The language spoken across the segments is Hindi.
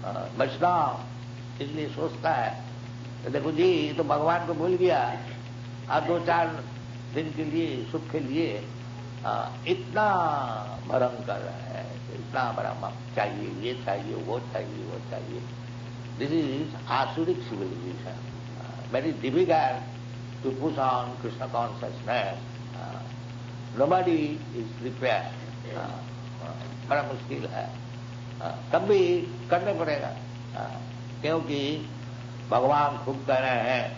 वैष्णव इसलिए सोचता है तो देखो जी तो भगवान को भूल गया, और 2-4 दिन के लिए सुख के लिए इतना भरम कर रहा है, इतना भरम चाहिए, ये चाहिए, वो चाहिए, वो चाहिए। दिस इज आसुरिक civilisation, very difficult to push on Krishna consciousness. Nobody is prepared, बड़ा मुश्किल है, तब भी करने पड़ेगा, क्योंकि भगवान खूब कह रहे हैं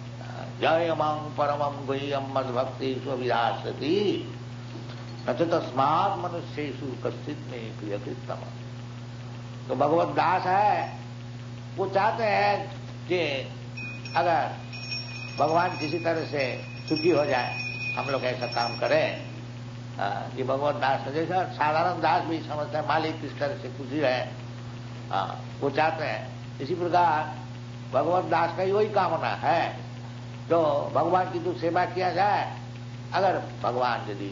जयमं परमं गुह्यं मद्भक्ति स्वविलासति न च तस्मात् मनुष्येषु कश्चित् मे प्रियकृतम। तो भगवत दास है, वो चाहते हैं कि अगर भगवान किसी तरह से सुखी हो जाए, हम लोग ऐसा काम करें। ये भगवत दास जैसा साधारण दास भी समझते हैं मालिक किस तरह से खुशी है, वो चाहते हैं। इसी प्रकार भगवत दास का ही वही कामना है, तो भगवान की तो सेवा किया जाए, अगर भगवान यदि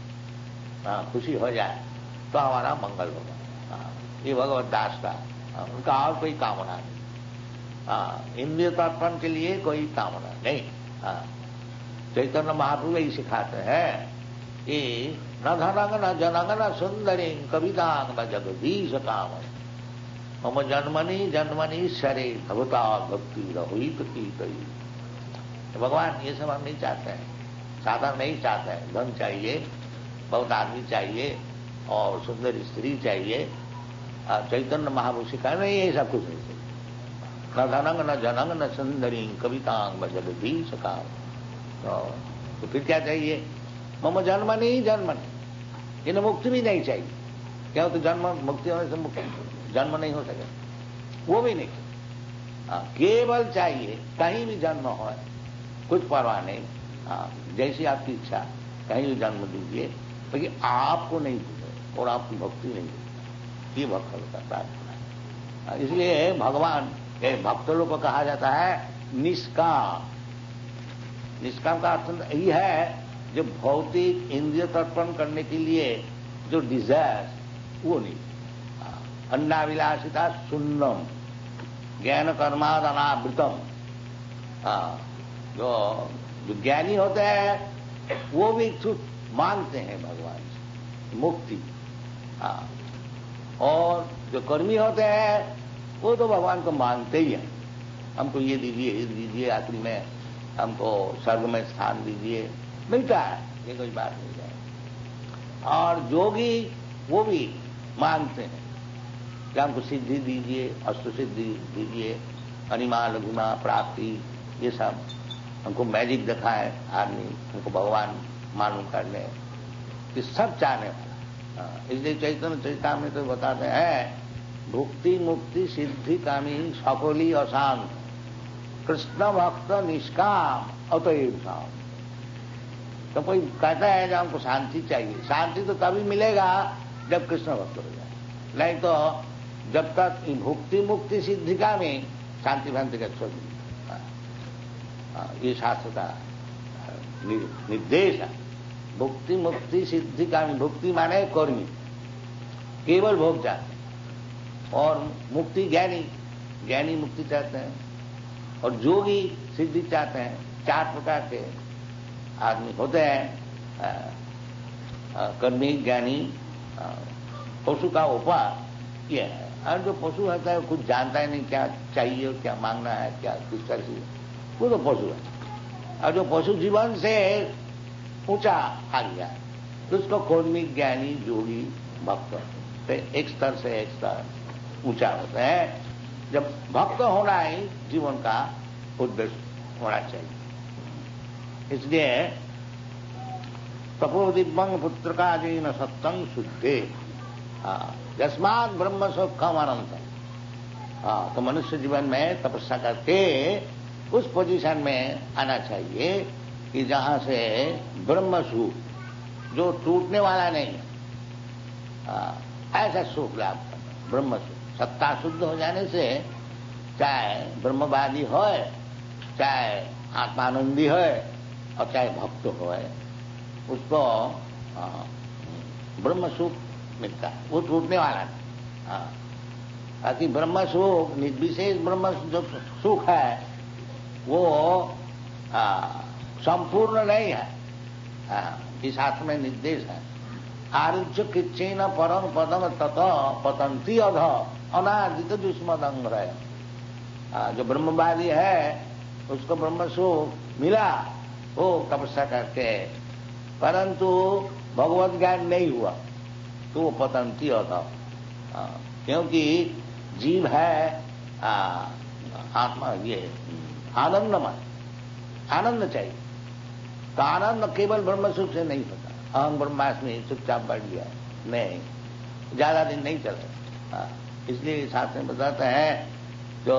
खुशी हो जाए तो हमारा मंगल होगा। ये भगवत दास का, उनका और कोई कामना नहीं, इंद्रिय तर्पण के लिए कोई कामना नहीं। चैतन्य महाप्रभु यही सिखाते हैं कि न धनंग न जनंग न सुंदरी कवितांग न जगदीश काम मम जन्मनि जन्मनि शरे भगवता भक्ति रहुई की। भगवान ये सब हम नहीं चाहते हैं, साधन नहीं चाहते हैं। धन चाहिए, बहुत आदमी चाहिए और सुंदर स्त्री चाहिए। चैतन्य महाप्रभु सिखाए नहीं, ये सब कुछ नहीं चाहिए। न धनंग न जनंग न सुंदरी कवितांग न जगदीश काम। तो फिर क्या चाहिए? मम जन्मनि जन्मनि, इन्हें मुक्ति भी नहीं चाहिए। क्या तो जन्म मुक्ति होने से मुक्ति जन्म नहीं हो सके, वो भी नहीं। केवल चाहिए कहीं भी जन्म हो, कुछ परवाह नहीं, जैसी आपकी इच्छा कहीं भी जन्म दीजिए, लेकिन आपको नहीं भूले और आपकी भक्ति नहीं भूले, ये भक्त का प्रार्थना है। इसलिए भगवान के भक्त लोग को कहा जाता है निष्काम। निष्काम का अर्थ यही है जो भौतिक इंद्रिय तर्पण करने के लिए जो डिजायर वो नहीं। अन्नाविलासिता शून्यम ज्ञान कर्माद अनावृतम। जो ज्ञानी होते हैं वो भी इच्छुक मांगते हैं भगवान से मुक्ति, और जो कर्मी होते हैं वो तो भगवान को मांगते ही हैं, हमको ये दीजिए, आखिरी में हमको स्वर्ग में स्थान दीजिए, मिलता है, ये कोई बात नहीं है। और जोगी वो भी मांगते हैं कि हमको सिद्धि दीजिए, अष्ट सिद्धि दीजिए, अनिमा लघुमा प्राप्ति, ये सब हमको मैजिक दिखाए आदमी, हमको भगवान मालूम कर ले, ये सब चाहने वाला। इसलिए चैतन्य चरितामृत तो बताते हैं भुक्ति मुक्ति सिद्धि कामी सकली अशांत कृष्ण भक्त निष्काम अतएव शांत। तो कोई कहता है कि हमको शांति चाहिए, शांति तो तभी मिलेगा जब कृष्ण भक्त हो जाए, नहीं तो जब तक भुक्ति मुक्ति सिद्धि का में शांति भक्ति का छोड़। ये शास्त्र का निर्देश है। भुक्ति मुक्ति सिद्धि का में, भुक्ति माने कर्मी केवल भोग चाहते हैं, और मुक्ति ज्ञानी मुक्ति चाहते हैं, और जोगी सिद्धि चाहते हैं। 4 प्रकार के आदमी होते हैं, कर्मी, ज्ञानी, पशु का उपाय ये है। और जो पशु होता है कुछ जानता है नहीं क्या चाहिए और क्या मांगना है, क्या किस तरह से, वो तो पशु है। और जो पशु जीवन से ऊंचा आ गया तो उसको कर्मी, ज्ञानी, जोगी, भक्त, तो एक स्तर से एक स्तर ऊंचा होता है। जब भक्त होना ही जीवन का उद्देश्य होना चाहिए। इसलिए तपो दिव्यं पुत्र का जीन सत्संग शुद्धे यस्मात् ब्रह्म सुखम अनंत। तो मनुष्य जीवन में तपस्या करके उस पोजीशन में आना चाहिए कि जहां से ब्रह्म सुख जो टूटने वाला नहीं है, ऐसा सुख लाभ करना। ब्रह्म सुख, सत्ता शुद्ध हो जाने से चाहे ब्रह्मवादी हो, चाहे आत्मानंदी हो, और चाहे भक्त हो, उसको ब्रह्म सुख मिलता है, वो टूटने वाला नहीं। बाकी ब्रह्म सुख, निर्विशेष ब्रह्म जो सुख है वो संपूर्ण नहीं है। इस शास्त्र में निर्देश है, आरुच्य किच्चेन परम पदम तत पतंती अध अनादित दुष्मदंग है। जो ब्रह्मवादी है उसको ब्रह्म सुख मिला वो तपस्या करके, परंतु भगवत ज्ञान नहीं हुआ तो वो पतंती अध, क्योंकि जीव है आत्मा ये आनंदमय, आनंद चाहिए। तो आनंद केवल ब्रह्म सुख से नहीं होता। अहम ब्रह्मास्मि चुपचाप बैठ गया नहीं, ज्यादा दिन नहीं चले। इसलिए शास्त्र में बताते हैं जो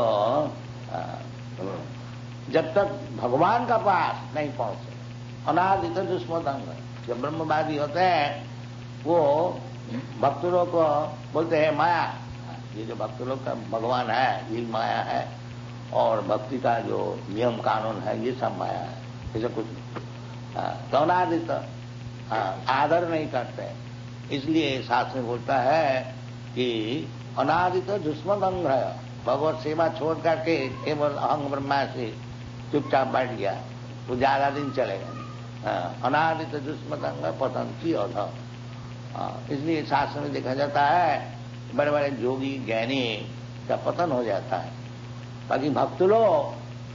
जब तक भगवान का पास नहीं पहुंचे अनादित दुष्मदंग, जब ब्रह्मवादी होते हैं वो भक्त लोग को बोलते हैं माया, ये जो भक्त लोग का भगवान है ये माया है, और भक्ति का जो नियम कानून है ये सब माया है, ऐसा कुछ नहीं। तो अनादित आदर नहीं करते, इसलिए शास्त्र में बोलता है कि अनादित दुष्मदंग है। भगवत सेवा छोड़ करके केवल अहंग ब्रह्मा से चुपचाप बैठ गया तो ज्यादा दिन चलेगा। अनादित दुष्मदंग पतंती अध, इसलिए शास्त्र में देखा जाता है बड़े बड़े योगी ज्ञानी का पतन हो जाता है। बाकी भक्त लोग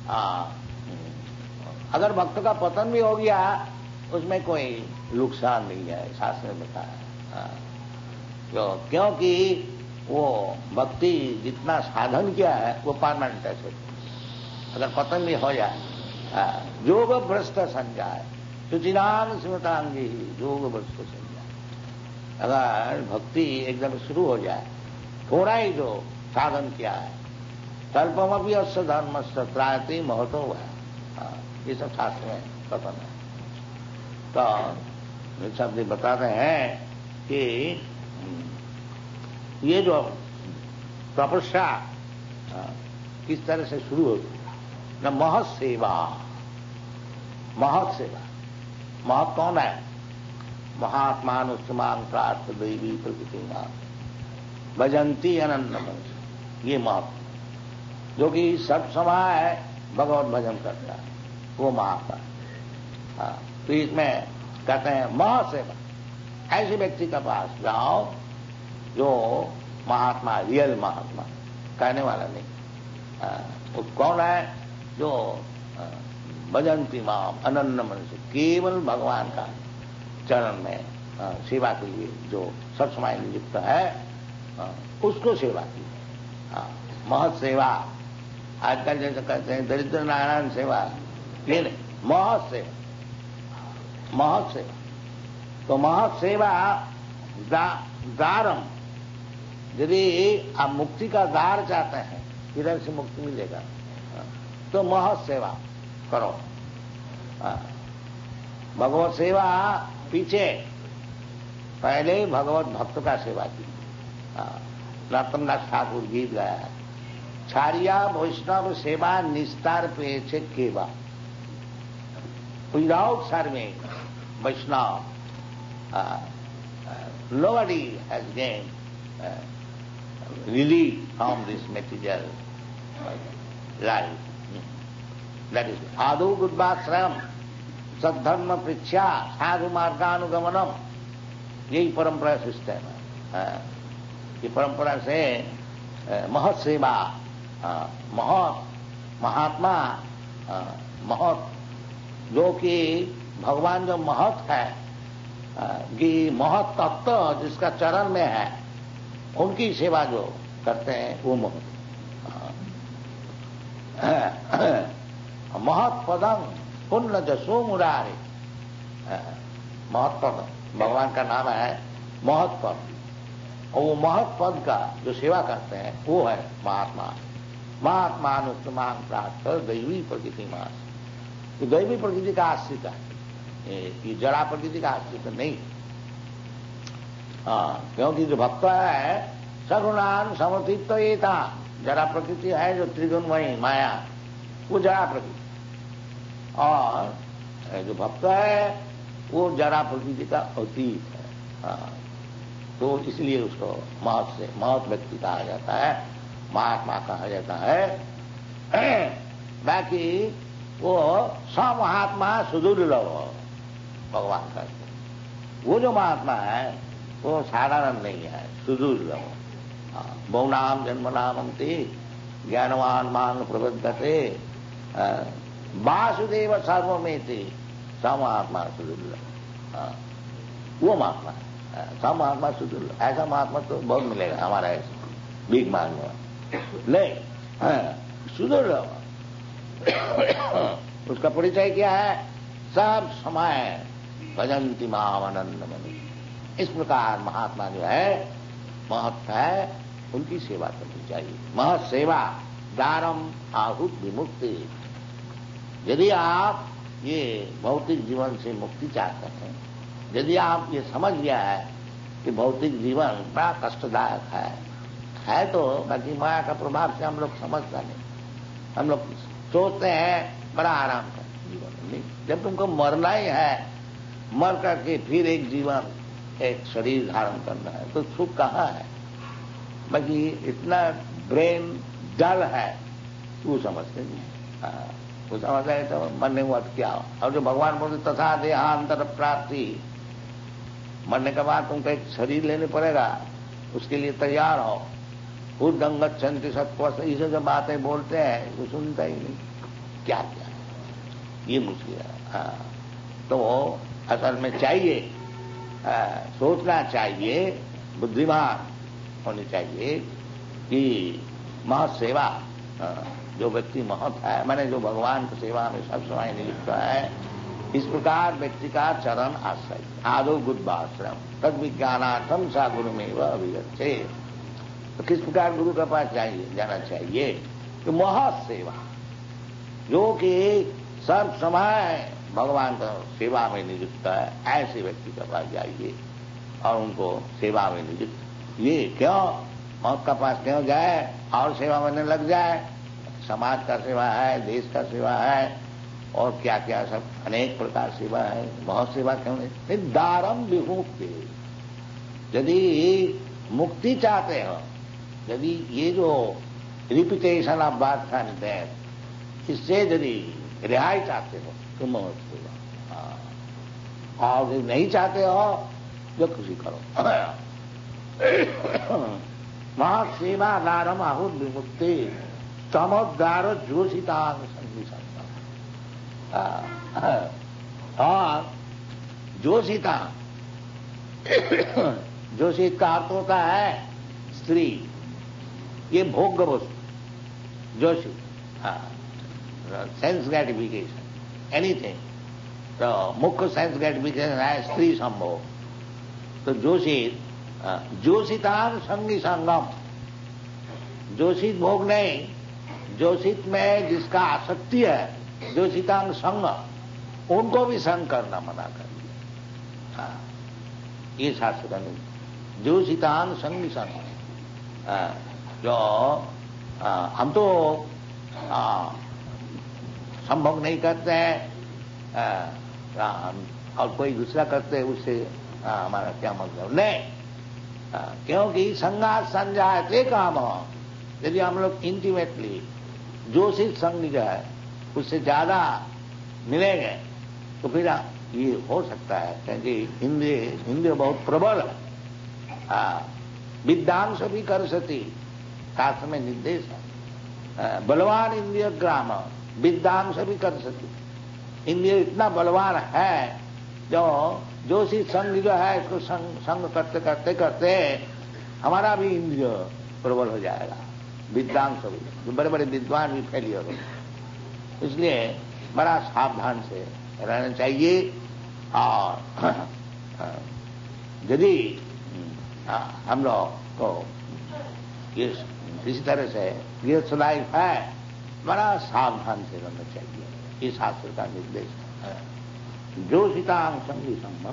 अगर भक्त का पतन भी हो गया उसमें कोई नुकसान नहीं है, शास्त्र में बताया। क्योंकि वो भक्ति जितना साधन किया है वो परमानेंट है। अगर पतन भी हो जाए योग भ्रष्ट संजाय सुचिनान स्मृतांगी योग भ्रष्ट संजाय, अगर भक्ति एकदम शुरू हो जाए, थोड़ा ही जो साधन किया है कल्पमपि अस्य धर्मस्य त्रायते महतो है, ये सब शास्त्र में कथन है। तो शब्द बताते हैं कि ये जो तपस्या किस तरह से शुरू होती है न, महत सेवा। महत सेवा, महत कौन है? महात्मान उत्तमान प्रार्थ दैवी प्रकृति भजंती अनंत मनुष्य, ये महत जो कि सब समय भगवत भजन करता है वो महात्मा। तो इसमें कहते हैं महासेवा, ऐसे व्यक्ति का पास जाओ जो महात्मा, रियल महात्मा, कहने वाला नहीं। वो कौन है? जो भजंती माम अनन्य मनुष्य, केवल भगवान का चरण में सेवा के लिए जो सब समय नियुक्त है उसको सेवा की। महत सेवा, आजकल जैसे कहते हैं दरिद्र नारायण सेवा, ये नहीं, महत सेवा। महत सेवा तो महत सेवा दारम, यदि आप मुक्ति का द्वार चाहते हैं, किधर से मुक्ति मिलेगा, तो महत सेवा करो। भगवत सेवा पीछे, पहले भगवत भक्त का सेवा की। नरोत्तमदास ठाकुर गीत गाया है, छारिया वैष्णव सेवा निस्तार पे छे केवा, without serving Vaishnava, nobody has gained relief from this material life. That is Adu Gudvasram, Sadharma Prichya, Sadhu Marganugamanam, यही परंपरा सिस्टम है। ये परंपरा से महत सेवा, महत महात्मा, महत जो कि भगवान जो महत है, कि महत तत्व जिसका चरण में है, उनकी सेवा जो करते हैं वो महत। महत पदम पुण्य जसो मुरारे, महत पद भगवान का नाम है महत पद, और वो महत पद का जो सेवा करते हैं वो है महात्मा। महात्मा अनुत्तमान प्राप्त दैवी प्रकृति मास, तो दैवी प्रकृति का आश्रित है, ये जड़ा प्रकृति का आश्रित नहीं। क्योंकि जो भक्त है सगुणान समर्थित तो ये था, जड़ा प्रकृति है जो त्रिगुणमयी माया, वो जड़ा प्रकृति, और जो भक्त है वो जड़ा प्रकृति का अतीत है। तो इसलिए उसको महत से महत व्यक्ति कहा जाता है। महात्मा कहा जाता है। बाकी वो समहात्मा सुदुर्लभ भगवान का, वो जो महात्मा है वो साधारण नहीं है, सुदुर्लभ। बहुनाम जन्मनामंति ज्ञानवान मान प्रबद्धते वासुदेव सर्वमेति समहात्मा सुदुर्लभ। वो महात्मा है, समहात्मा सुदुर्लभ। ऐसा महात्मा तो बहुत मिलेगा हमारा ऐसा भीख मांगने वाला, नहीं सुदुर्लभ। उसका परिचय क्या है? सब समय भजंती मावनंदमणि। इस प्रकार महात्मा जो है, महत्व है, उनकी सेवा करनी चाहिए। महत् सेवा दारम आहुत विमुक्ति। यदि आप ये भौतिक जीवन से मुक्ति चाहते हैं, यदि आप ये समझ गया है कि भौतिक जीवन बड़ा कष्टदायक है तो बाकी माया का प्रभाव से हम लोग समझता नहीं। हम लोग सोचते हैं बड़ा आराम का जीवन नहीं। जब तुमको मरना ही है, मर करके फिर एक जीवन, एक शरीर धारण करना है, तो सुख कहाँ है? बाकी इतना ब्रेन डल है, वो समझते नहीं। वो समझता है तो मरने हुआ तो क्या हो। और जो भगवान बोलते तथा देहांतर प्राप्ति, मरने के बाद तुमको एक शरीर लेने पड़ेगा, उसके लिए तैयार हो। उदंगत चंती सत्व, ये जो बातें बोलते हैं वो सुनता ही नहीं। क्या क्या ये मुश्किल है। तो असल में चाहिए, सोचना चाहिए, बुद्धिमान होनी चाहिए कि महत् सेवा, जो व्यक्ति महत् है, मैंने जो भगवान की सेवा में सब समय नियुक्त है, इस प्रकार व्यक्ति का चरण आश्रय आदो गुरुवाश्रम तद विज्ञानार्थम सा गुरु में वह अभिगच्छे। तो किस प्रकार गुरु के पास जाना चाहिए? कि महत् सेवा, जो कि सब समय भगवान का सेवा में नियुक्त है, ऐसे व्यक्ति के पास जाइए और उनको सेवा में नियुक्त। ये क्यों मौत का पास क्यों जाए और सेवा में लग जाए? समाज का सेवा है, देश का सेवा है, और क्या क्या सब अनेक प्रकार सेवा है। बहुत सेवा क्यों नहीं? दारम विमुक्ति। यदि मुक्ति चाहते हो, यदि ये जो repetition of birth and death, इससे यदि रिहाई चाहते हो तो महत् सेवा। और यदि नहीं चाहते हो जो खुशी करो। महत् सेवा दारम आहुत विमुक्ति तमोद्गार जोशितांग संगीता। और जोशिता, जोशित का अर्थ होता है स्त्री, ये भोग्य वस्तु। जोशित सेंस ग्रेटिफिकेशन, एनीथिंग। तो मुख्य सेंस ग्रेटिफिकेशन है स्त्री संभोग। तो जोशित, जोशितांग संगी संगम। जोशित भोग नहीं, जोशित में जिसका आसक्ति है, जोशितांग संग, उनको भी संग करना मना कर दिया। ये शास्त्र का नहीं। जोशितांग संगी संग, जो हम तो संभोग नहीं करते हैं, और कोई दूसरा करते है, उससे हमारा क्या मतलब नहीं। क्योंकि संगात संजायते काम। यदि हम लोग इंटीमेटली जोशित संग जो है उससे ज्यादा मिलेंगे तो फिर ये हो सकता है, क्योंकि इंद्रिय बहुत प्रबल है। विद्यांश भी कर सती, शास्त्र में निर्देश है। बलवान इंद्रिय ग्राम विद्यांश भी कर सती। इंद्रिय इतना बलवान है जो जोशी संग जो है इसको संग करते करते करते हमारा भी इंद्रिय प्रबल हो जाएगा। विद्यांश भी, जो बड़े बड़े विद्वान भी फेलियर हो। इसलिए बड़ा सावधान से रहना चाहिए। और यदि हम लोग को इसी तरह से गृहस्थ लाइफ है, बड़ा सावधान से रहना चाहिए। इस शास्त्र का निर्देश है। जोशितांग संगी संगम।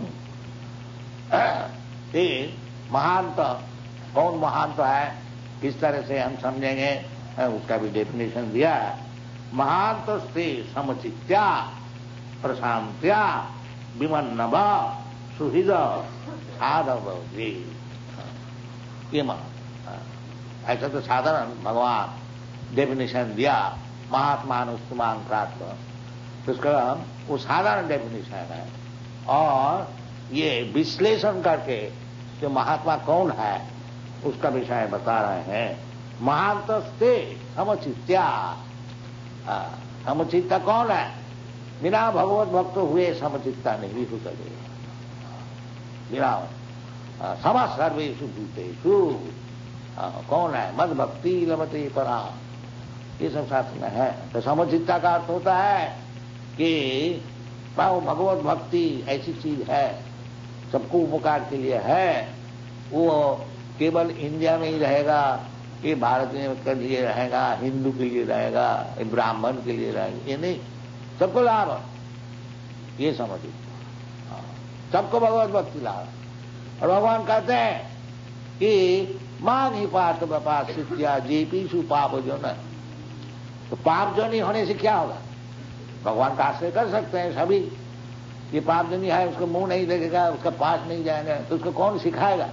महांत कौन महांत है, किस तरह से हम समझेंगे, उसका भी डेफिनेशन दिया है। महांत से समचित्या प्रशांत्या विमन्नव सुहृद साधव। ये ऐसा तो साधारण भगवान डेफिनेशन दिया, महात्मानुष्मान प्राप्त, तो उसका वो साधारण डेफिनेशन है। और ये विश्लेषण करके जो महात्मा कौन है उसका विषय बता रहे हैं। महांतस्ते समचित्या, समचित्ता कौन है? बिना भगवत भक्त हुए समचित्ता नहीं हो सकेगा। बिना सम सर्वेषु भूतेषु कौन है? मद भक्ति लभते परा, ये सब शास्त्र में है। तो समचित्ता का अर्थ होता है कि भगवत भक्ति ऐसी चीज है, सबको उपकार के लिए है। वो केवल इंडिया में ही रहेगा, ये भारत में के लिए रहेगा, हिंदू के लिए रहेगा, ब्राह्मण के लिए रहेगा, ये नहीं, सबको लाभ, ये समझिए, सबको भगवत भक्ति लाभ। और भगवान कहते हैं कि मां नहीं पार्थ बपास जेपीसु पाप जो न, तो पाप जो नहीं होने से क्या होगा? भगवान का आश्रय कर सकते हैं सभी। ये पाप जो नहीं है, उसको मुंह नहीं लगेगा, उसका पास नहीं जाएगा, तो उसको कौन सिखाएगा?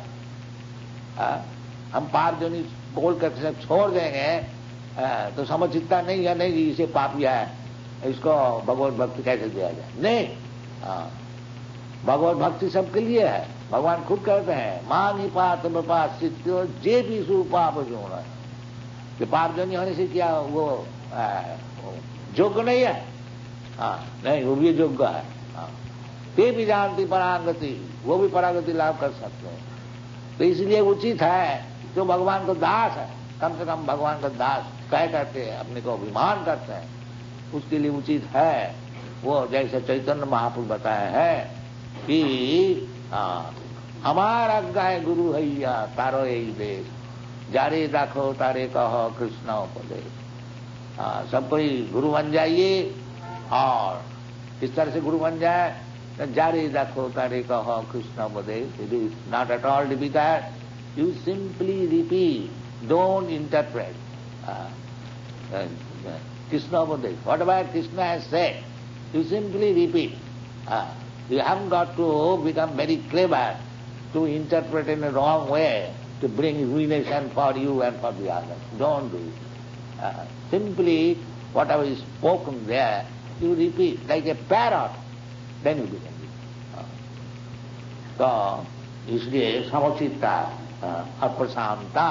हम पाप जो नहीं बोल कर सब छोड़ देंगे तो समचित्ता नहीं है, नहीं इसे पापी है, इसको भगवत भक्ति कैसे दिया जाए? नहीं, भगवत भक्ति सबके लिए है। भगवान खुद कहते हैं मां ही पात बपास जे भी सु पाप जो होना है, कि पाप जो नहीं होने से क्या वो योग्य नहीं है? नहीं, वो भी योग्य है। ते भी जानती परागति, वो भी परागति लाभ कर सकते हैं। तो इसलिए उचित है जो भगवान को दास है, कम से कम भगवान का दास कह करते हैं, अपने को अभिमान करते हैं, उसके लिए उचित है वो जैसे चैतन्य महापुरुष बताए हैं कि हमारा गाय गुरु हैया तारो यही देश, जारे दाखो तारे कहो कृष्ण उपदेश। सब कोई गुरु बन जाइए। और किस तरह से गुरु बन जाए? जारे दाखो तारे कहो कृष्ण उपदेश। It is not at all difficult, you simply repeat, don't interpret. Krishna Upadesh, whatever Krishna has said, you simply repeat. You haven't got to become very clever to interpret in a wrong way to bring ruination for you and for the others. Don't do it. Simply, whatever is spoken there, you repeat like a parrot, then you become it. So, इसलिए समचित्ता और प्रशांता,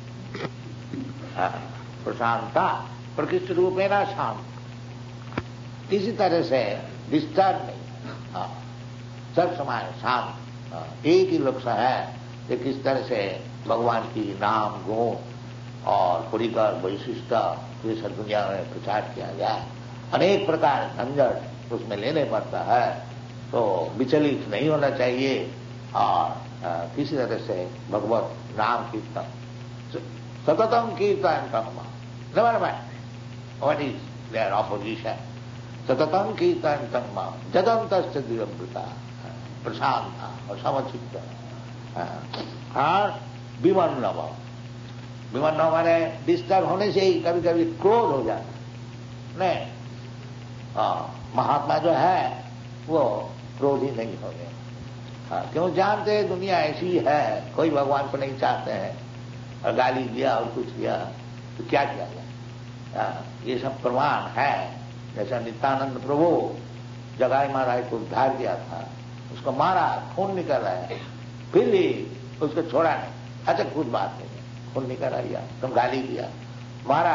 प्रशांता प्रकृष्ट रूपेण शांत, किसी तरह से डिस्टर्ब नहीं, सब समय शांत। एक ही लक्ष्य है कि किस तरह से भगवान की नाम गुण और परिकर वैशिष्ट ये सब दुनिया में प्रचार किया जाए। अनेक प्रकार झंझट उसमें लेने पड़ता है, तो विचलित नहीं होना चाहिए। और किसी तरह से भगवत नाम कीर्तन, सततम कीर्तन कर्म, never mind what is their opposition, सततम कीर्तन कर्म जदंतश्च दिवमृता, प्रशांत और समचित्त। और विमन्न, विमन्न माने डिस्टर्ब होने से ही कभी कभी क्रोध हो जाता। नहीं, महात्मा जो है वो क्रोधी नहीं हो गए। क्यों? जानते हैं दुनिया ऐसी है, कोई भगवान को नहीं चाहते हैं, और गाली दिया और कुछ दिया तो क्या किया जाए? ये सब प्रमाण है। जैसा नित्यानंद प्रभु जगाई महाराज को उद्धार किया था, उसको मारा, खून निकल रहा है, फिर भी उसको छोड़ा नहीं। अच्छा, खुद बात नहीं, खून निकल रहा, तुम गाली दिया, मारा,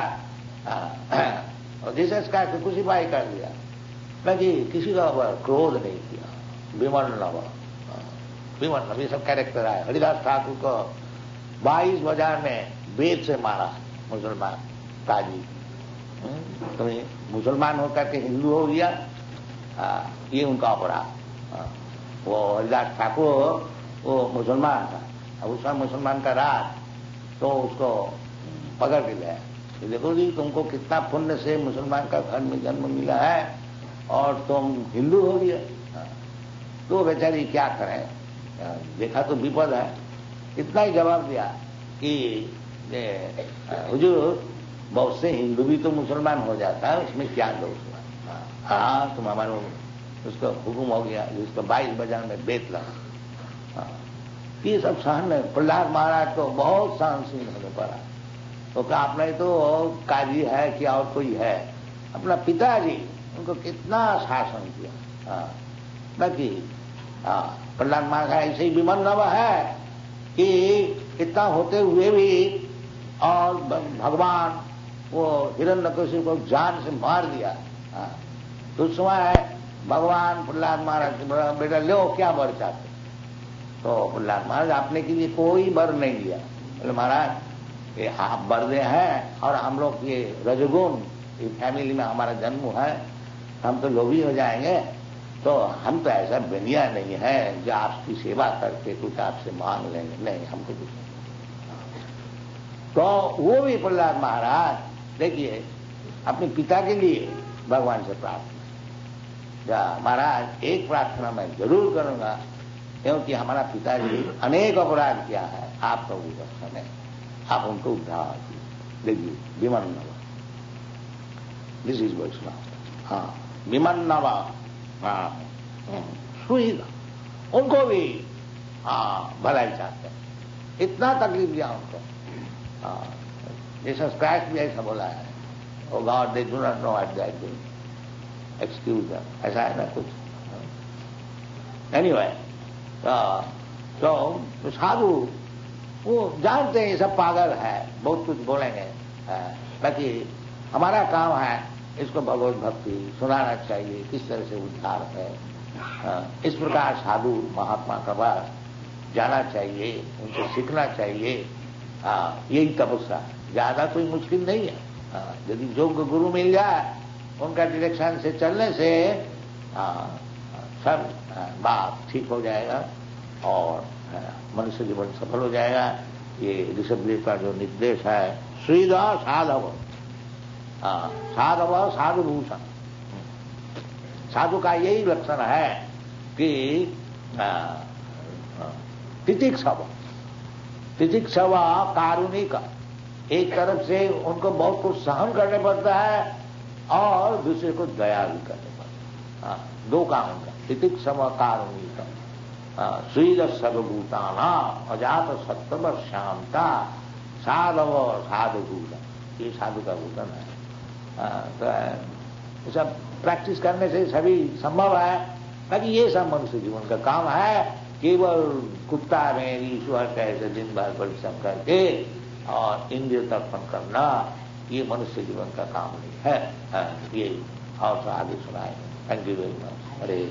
और जिसे कुछ सिपाही कर दिया, लेकिन किसी का क्रोध नहीं किया। विमर्ण, विमर्ण, ये सब कैरेक्टर आए। हरिदास ठाकुर को 22 बाजार में बेत से मारा मुसलमान काजी। तुम्हें मुसलमान होकर के हिंदू हो गया, ये उनका अपराध। वो हरिदास ठाकुर वो मुसलमान था, अब उसका मुसलमान का राज, तो उसको पकड़ के गया। देखो जी, तुमको कितना पुण्य से मुसलमान का घर में जन्म मिला है और तुम हिंदू हो गया। तो बेचारी क्या करें, देखा तो विपद है। इतना ही जवाब दिया कि हुजूर, बहुत से हिंदू भी तो मुसलमान हो जाता है, उसमें क्या दोष हुआ? हाँ, तुम हमारे उसका हुक्म हो गया, जिसको 22 बाजार में बेत लगा। ये सब सहन में प्रहलाद महाराज को बहुत सहनशील होने पड़ा। तो क्या अपना ही तो काजी है कि और कोई है? अपना पिताजी उनको कितना शासन किया। बाकी प्रहलाद महाराज का ऐसे ही विमन नव है कि इतना होते हुए भी और भगवान वो हिरण्यकशिपु को जान से मार दिया। तो उस समय भगवान प्रहलाद महाराज बेटा लो क्या वर चाहते? तो प्रहलाद महाराज आपने के लिए कोई वर नहीं दिया। बोले महाराज ये आप बर्दे हैं और हम लोग ये रजगुण ये फैमिली में हमारा जन्म है, हम तो लोभी हो जाएंगे। तो हम तो ऐसा बनिया नहीं है जो आपकी सेवा करके कुछ आपसे मांग लेंगे, नहीं हमको कुछ नहीं। तो वो भी प्रहलाद महाराज देखिए अपने पिता के लिए भगवान से प्रार्थना, महाराज एक प्रार्थना मैं जरूर करूंगा क्योंकि हमारा पिताजी अनेक अपराध किया है, आप तो दर्शन है, आप उनको उद्धार देखिए विमन नवा। This is Vaishnava. हाँ विमन नवा। हाँ सुईदा उनको भी भलाई चाहते हैं, इतना तकलीफ दिया उनको। जीसस क्राइस्ट भी ऐसा बोला है, O God they do not know what they are doing, excuse them, ऐसा है ना कुछ। एनीवे तो साधु वो जानते हैं ये सब पागल है, बहुत कुछ बोलेंगे, बाकी हमारा काम है इसको भगवत भक्ति सुनाना चाहिए, किस तरह से उद्धार है। इस प्रकार साधु महात्मा का पास जाना चाहिए, उनसे सीखना चाहिए। यही तपस्या, ज्यादा कोई मुश्किल नहीं है। यदि योग्य गुरु मिल जाए उनका डायरेक्शन से चलने से सब बात ठीक हो जाएगा और मनुष्य जीवन सफल हो जाएगा। ये ऋषभदेव का जो निर्देश है श्रीदा साधव, साधव साधुभूषण, साधु का यही लक्षण है कि तितिक्षव, तितिक्षव कारुणिक, एक तरफ से उनको बहुत कुछ सहन करने पड़ता है और दूसरे को दया भी करने पड़ता है। दो काम उनका, तितिक्षव कारुणिक, श्रीद सर्वभूताना अजात सत्तम शांता साधव साधुभूषण, ये साधु का भूषण है। तो सब प्रैक्टिस करने से सभी संभव है, ताकि ये सब मनुष्य जीवन का काम है। केवल कुत्ता में ईश्वर कैसे दिन भर परिश्रम करके और इंद्रिय तर्पण करना, ये मनुष्य जीवन का काम नहीं है। ये और आगे सुनाए। Thank you very much.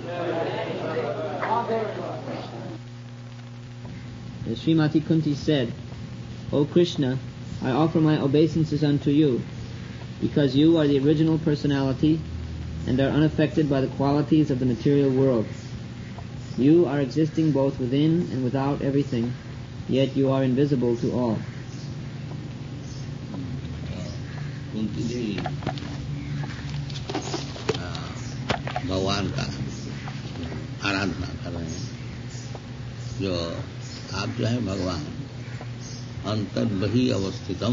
Srimati Kunti said, O Krishna, I offer my obeisances unto you, because you are the original personality and are unaffected by the qualities of the material world. You are existing both within and without everything, yet you are invisible to all. Kunti Devi भगवान का आराधना कर रहे हैं। जो आप जो है भगवान अंतर्बहि अवस्थितम,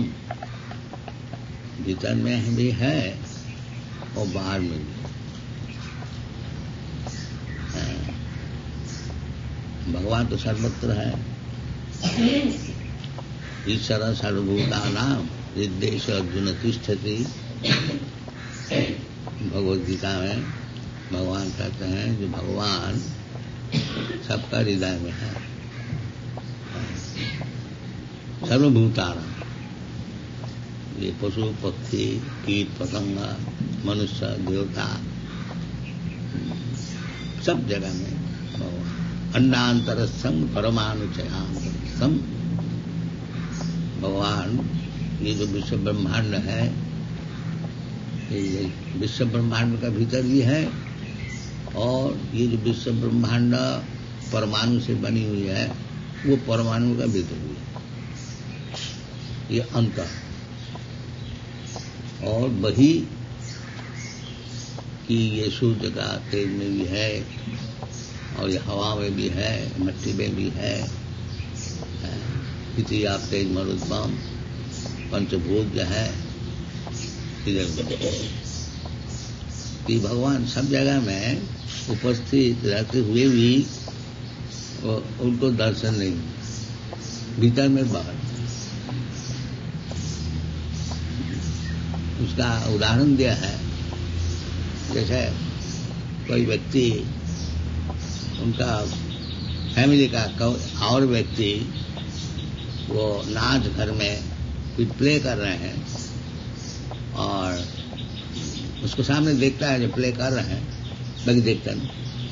भीतर में भी है और बाहर में भी है। भगवान तो सर्वत्र है। ईश्वर सर्वभूतानां हृदयेषु अर्जुन तिष्ठति। भगवद गीता में भगवान कहते हैं जो भगवान सबका हृदय में है। सर्वभूतानां, ये पशु पक्षी कीट पतंग मनुष्य देवता सब जगह में भगवान। अन्नांतरस्थम परमाणुचयाम, भगवान ये जो विश्व ब्रह्मांड है, ये विश्व ब्रह्मांड का भीतर भी है और ये जो विश्व ब्रह्मांड परमाणु से बनी हुई है वो परमाणु का भीतर भी है। ये अंत और वही कि ये सूर्य का तेज में भी है और ये हवा में भी है, मिट्टी में भी है। इति आप तेज मरुद्भम पंचभूत जो है इधर कि भगवान सब जगह में उपस्थित रहते हुए भी उनको दर्शन नहीं, भीतर में बाहर। उसका उदाहरण दिया है। जैसे कोई व्यक्ति, उनका फैमिली का और व्यक्ति वो नाच घर में कोई प्ले कर रहे हैं और उसको सामने देखता है जो प्ले कर रहे हैं, बाकी देखता नहीं।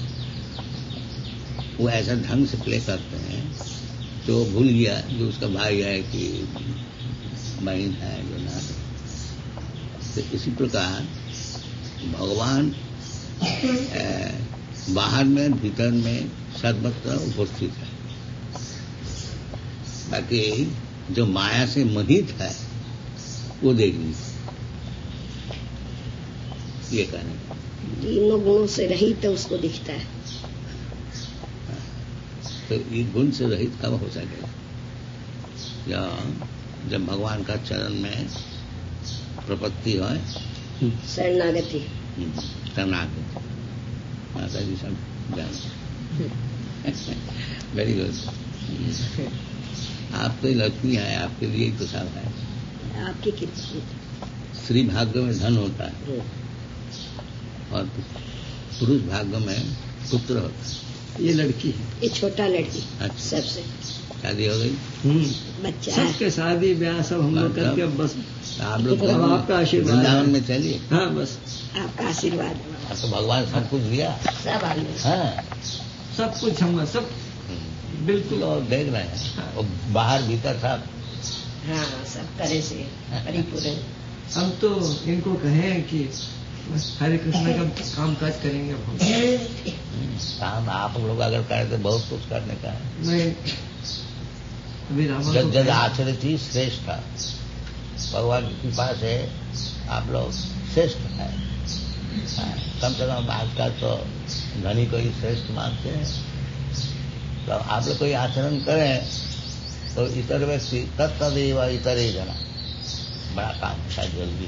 वो ऐसा ढंग से प्ले करते हैं तो भूल गया जो उसका भाई है कि बहन है जो नाच। तो इसी प्रकार भगवान बाहर में भीतर में सर्वत्र उपस्थित है, बाकी जो माया से मोहित है वो देख नहीं, ये कहने। तीनों गुणों से रहित तो उसको दिखता है। तो ये गुण से रहित कब हो सकेगा? जब भगवान का चरण में प्रपत्ति हो, शरणागति, शरणागति। माता जी सब जान। Very good. आप तो लक्ष्मी है, आपके लिए तो सब है। आपकी कितनी स्त्री भाग्य में धन होता है और पुरुष भाग्य में पुत्र होता है। ये लड़की है, ये छोटा लड़की। अच्छा। सबसे शादी हो गई, बच्चा सबके शादी ब्याह सब हम लोग करके अब बस आप लोग अब आपका आशीर्वाद वृंदावन में चलिए। हाँ बस आपका आशीर्वाद। आपको भगवान सब कुछ दिया। सब आदमी हाँ, सब कुछ हम सब बिल्कुल और देख रहे हैं और बाहर भीतर सब। हाँ, सब तरह से परिपूर्ण। हम तो इनको कहें कि हरे कृष्ण का काम काज करेंगे अब हम। काम आप लोग अगर करें तो बहुत कुछ करने का है। मैं अभी रावण जब जब आचरित ही श्रेष्ठ था, भगवान की कृपा से आप लोग श्रेष्ठ है। कम से कम आजकल तो धनी को ही श्रेष्ठ मानते हैं। तो आप लोग कोई आचरण करें तो इतर व्यक्ति तत्तदेव इतर ही जना बड़ा काम शायद जल्दी।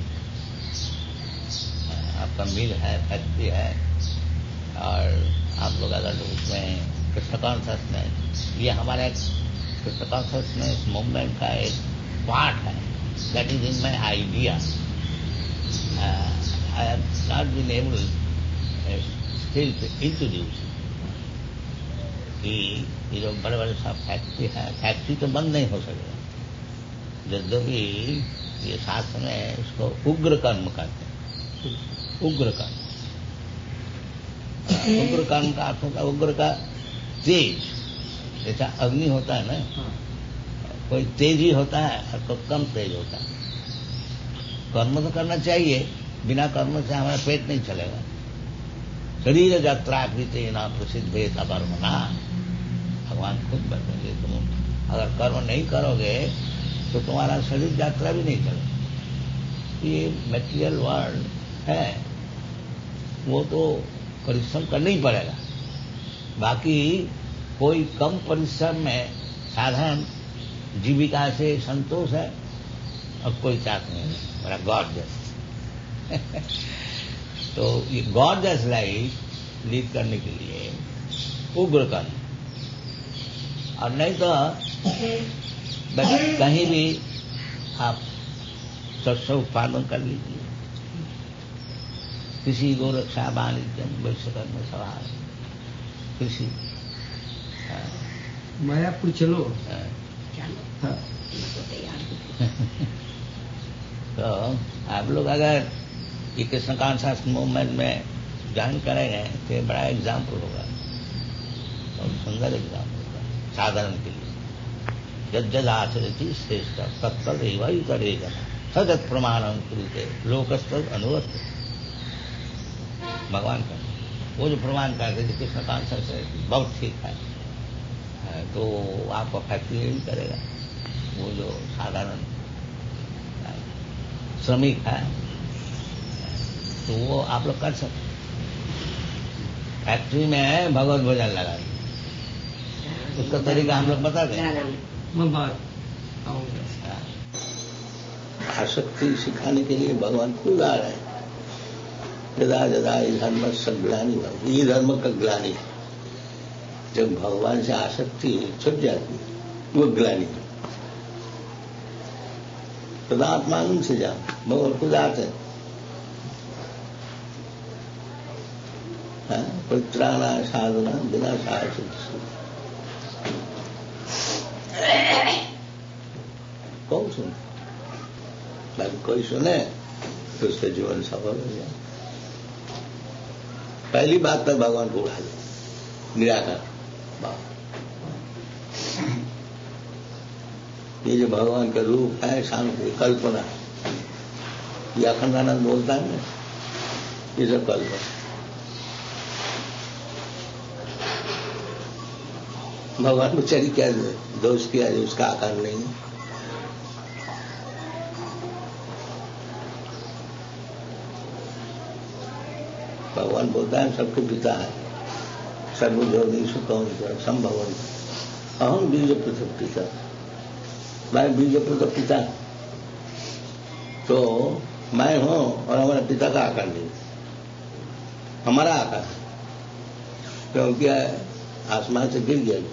आपका मिल है, फैक्ट्री है और आप लोग अगर उसमें कृष्ण कॉन्शसनेस, ये हमारे कृष्ण कॉन्शसनेस मूवमेंट का एक पार्ट है। That is in my idea. I have not been able still to introduce कि ये जो बड़े बड़े सब फैक्ट्री है, फैक्ट्री तो बंद नहीं हो सकेगा। यद्यपि ये शास्त्र में इसको उग्र कर्म कहते हैं। उग्र कर्म, उग्र कर्म का अर्थ होता है उग्र का तेज। जैसा अग्नि होता है ना, कोई तेजी होता है और कोई कम तेज होता है। कर्म तो करना चाहिए, बिना कर्म से हमारा पेट नहीं चलेगा। शरीर यात्रा भी ना प्रसिद्ध भेद कर्म ना, भगवान खुद बताएंगे तुम अगर कर्म नहीं करोगे तो तुम्हारा शरीर यात्रा भी नहीं चलेगा। ये मटेरियल वर्ल्ड है, वो तो परिश्रम करना ही पड़ेगा। बाकी कोई कम परिश्रम में साधारण जीविका से संतोष है और कोई चाहत नहीं है, बड़ा गॉर्जियस। तो ये गॉर्जियस लाइफ लीड करने के लिए उग्र कर्म, और नहीं तो कहीं भी आप शस्त्र उत्पादन कर लीजिए। कृषि, गोरक्षा, वाणिज्य, वैश्य कर्म सवाल, कृषि। मायापुर चलो। चलो तो आप लोग अगर ये कृष्ण कॉन्शस मूवमेंट में ज्वाइन करेंगे तो ये बड़ा एग्जाम्पल होगा और सुंदर एग्जाम्पल होगा साधारण के लिए। जद जद आचरति श्रेष्ठ तत्पर ही करेगा सदत प्रमाण कुरुते लोकस्तद अनुवर्त। भगवान का वो जो प्रमाण करते हैं कृष्ण कॉन्शस है बहुत ठीक है, तो आपको फैक्ट्री नहीं करेगा। वो जो साधारण श्रमिक है तो वो आप लोग कर सकते। फैक्ट्री में भगवत भोजन लगाइए, उसका तरीका हम लोग बता दें। मैं बात आऊंगा। आसक्ति सिखाने के लिए भगवान खुद आ रहे हैं। जदा जदा धर्म सग्लानी, ये धर्म का ग्लानी। जब भगवान से आसक्ति छुट जाती वो ग्लानी। तदात्मानं से जान, भगवान खुद आते हैं। परित्राणा साधना बिना साहस कौन सुने? बाकी कोई सुने तो उसका जीवन सफल हो जाए। पहली बात तक भगवान को उड़ा दे, निराकार बात। ये जो भगवान का रूप है शांति कल्पना, ये अखंडानंद बोलता है ना, ये सब कल्पना। भगवान बेचारी क्या दोष किया जो उसका आकार नहीं है। भगवान बोलता है सबके पिता है, सर्वयोगी सुखम संभवन अहम बीज पृथक पिता। मैं बीज पृथक पिता, तो मैं हूं और हमारे पिता का आकार नहीं, हमारा आकार है, क्योंकि आसमान से गिर गया।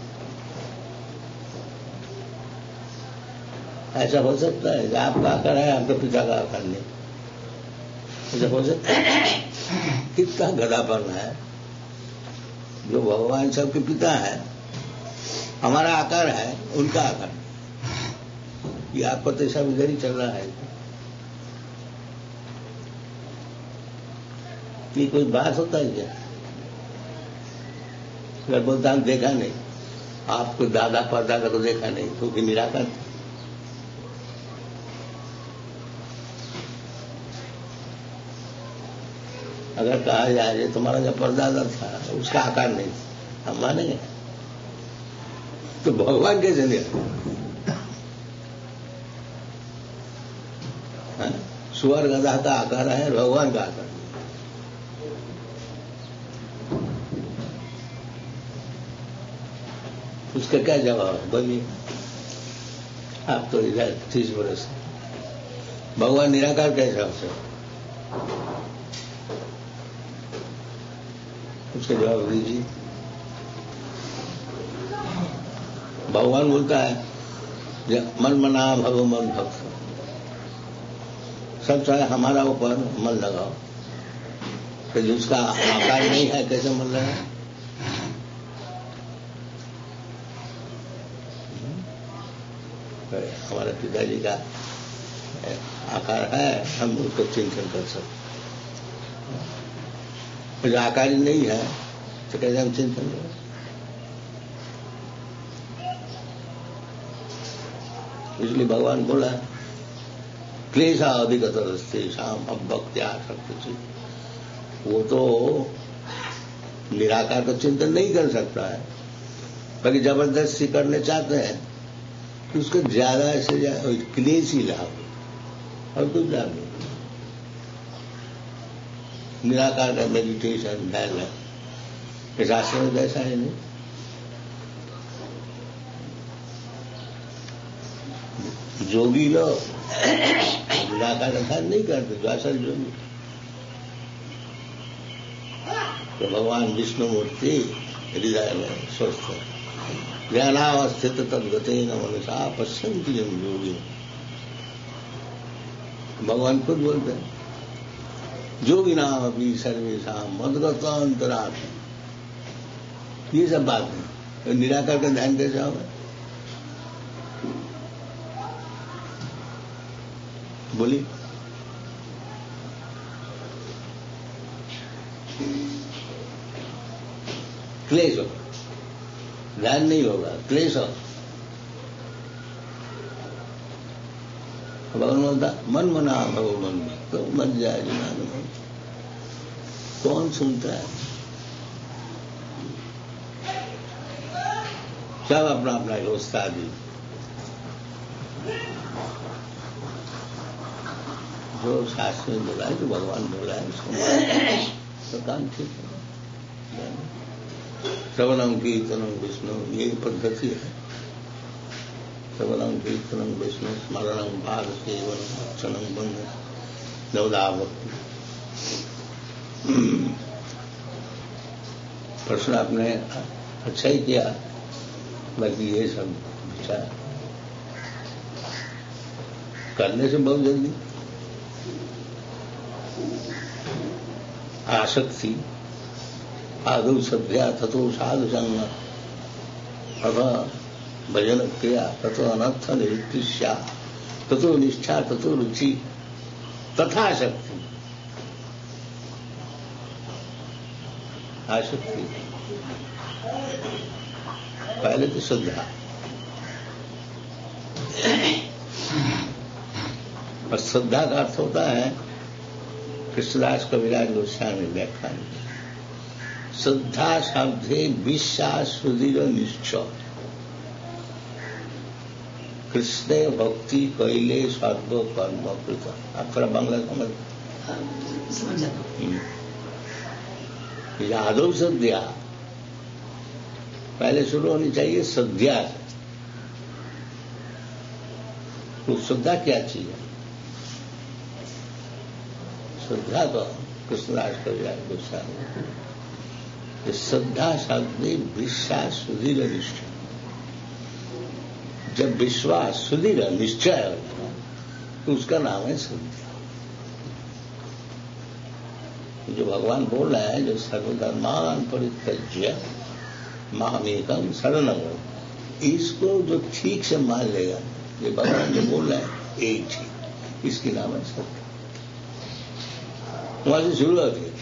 ऐसा हो सकता है कि आपका आकार है, आपके पिता का आकार नहीं, ऐसा हो सकता है? कितना गधापन है। जो भगवान सबके पिता है, हमारा आकार है, उनका आकार नहीं। ये आपको तो सब इधर ही चल रहा है। ये कोई बात होता है क्या? अगर बोलता हम देखा नहीं, आपको दादा परदादा को देखा नहीं, क्योंकि निराकार था। अगर कहा जाए तुम्हारा जो परदादा था उसका आकार नहीं, हम मानेंगे? तो भगवान कैसे नहीं? सुअर गधा का आकार है, भगवान का आकार। उसका क्या जवाब? बोलिए। आप तो इधर 30 वर्ष भगवान निराकार कैसे हो सकता? उसका जवाब दीजिए। भगवान बोलता है मन मना भगो मन भक्त, सब चाहे हमारा ऊपर मन लगाओ। तो जिसका आकार नहीं है कैसे मन लगाए? हमारे पिताजी का आकार है, हम उसको चिंतन कर सकते। जो आकार नहीं है तो कैसे हम चिंतन करें? इसलिए भगवान बोला क्लेशा अधिकतरस्ते शाम अभक्त्या शक्ति। वो तो निराकार का चिंतन नहीं कर सकता है, बाकी जबरदस्ती करने चाहते हैं कि उसको ज्यादा से ज्यादा क्लेश ही लाभ और कुछ लाभ नहीं। निराकार का मेडिटेशन ध्यान है, शास्त्र में ऐसा है नहीं। जोगी लोग निराकार का ध्यान नहीं करते, जो असल जोगी। तो भगवान विष्णु मूर्ति हृदय में स्वस्थ है। ज्ञानावस्थित तद्गते न मनुषा पश्यन्ति यं योगी। भगवान खुद बोलते हैं जोगी नाम अपनी सर्वेशा मदगतांतरात्मा। ये सब बात है। निराकार का ध्यान कैसे होगा? बोलिए। क्लेश हो, ध्यान नहीं होगा, क्लेश हो। भगवान बोलता मन मना भगवान तो मत जाए जिनान मन। कौन सुनता है? सब अपना अपना उस्तादी, जो शास्त्र में बोला है, जो भगवान बोला है उसको तो काम ठीक है। श्रवणम कीर्तनम विष्णु, ये पद्धति है। श्रवणम कीर्तनम विष्णु स्मरणम भाग सेवनम अक्षणम बंध नवदा भक्ति। प्रश्न आपने अच्छा ही किया, बाकी ये सब विचार करने से बहुत जल्दी आसक्ति आदौ श्रद्धा ततो साधु संग अथवा भजन क्रिया ततो अनर्थ निवृत्तिश्या ततो निष्ठा ततो रुचि तथा शक्ति। आसक्ति पहले तो श्रद्धा और श्रद्धा का अर्थ होता है कृष्णदास कविराज गोस्वामी व्याख्या में श्रद्धा शब्दे विश्वास सुदृढ़ निश्चय कृष्ण भक्ति कैले सर्व कर्म कृत। आप थोड़ा बांग्ला समझ यादव श्रद्धा पहले शुरू होनी चाहिए श्रद्धा से। तो श्रद्धा क्या चीज है? श्रद्धा तो कृष्णदास कविराज गोस्वामी श्रद्धा शब्द में विश्वास सुदृढ़ निश्चय। जब विश्वास सुदृढ़ निश्चय होगा तो उसका नाम है श्रद्धा। जो भगवान बोल रहे हैं जो सर्वधर्मान परित्यज्य मामेकम शरणं, इसको जो ठीक से मान लेगा, ये भगवान जो बोल रहे हैं यही ठीक, इसकी नाम है श्रद्धा। वहां से शुरू होती है।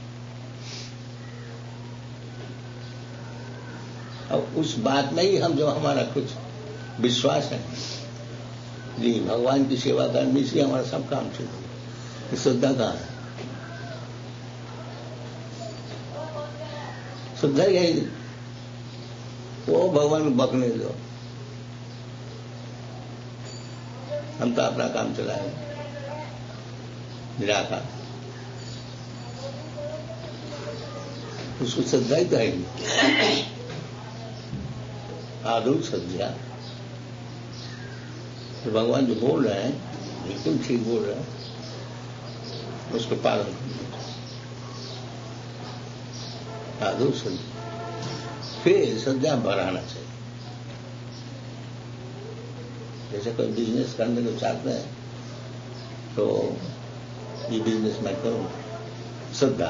अब उस बात में ही हम जो हमारा कुछ विश्वास है जी भगवान की सेवा करने से हमारा सब काम चलेगा। श्रद्धा कहाँ है? श्रद्धा यही वो भगवान को बकने दो, हम तो अपना काम चलाएंगे निराकार। उसको श्रद्धा ही कहेंगे। आदौ श्रद्धा तो भगवान जो बोल रहे हैं बिल्कुल ठीक बोल रहे हैं, उसको पालन करना। आदौ श्रद्धा फिर श्रद्धा बढ़ाना चाहिए। जैसे कोई बिजनेस करने को चाहते हैं तो ये बिजनेस मैं करूं, श्रद्धा।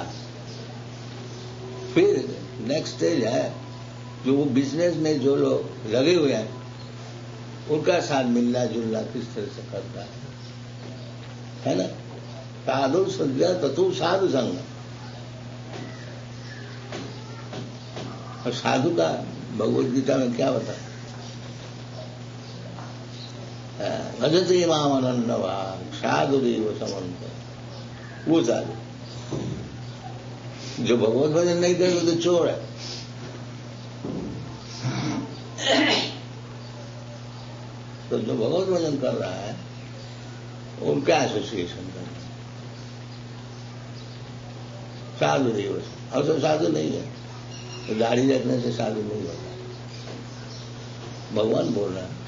फिर नेक्स्ट स्टेज है जो वो बिजनेस में जो लोग लगे हुए हैं उनका साथ मिलना जुलना किस तरह से करता है ना? साधु श्रद्धा ततो साधु संग। और साधु का भगवद गीता में क्या बताया? भजते माम अनन्यभाग साधु देव समन्त। वो साधु जो भगवत भजन नहीं करे वो तो चोर है। तो जो भगवत भजन कर रहा है उनका एसोसिएशन करना। साधु देव और तो साधु नहीं है, तो दाढ़ी रखने से साधु नहीं होता। भगवान बोल रहा है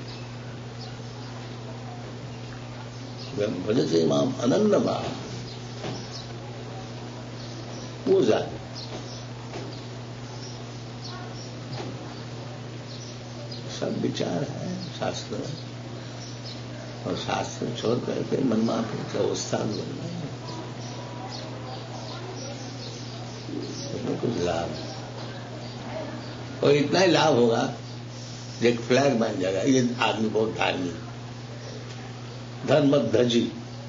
भजते माम अनन्यभाग, वो जाने। सब विचार है शास्त्र में, और शास्त्र छोड़ करके मनमाफ अवस्था बनना है, उसमें कुछ लाभ है। और इतना ही लाभ होगा एक फ्लैग बन जाएगा, ये आदमी बहुत धार्मिक, धर्म ध्वजी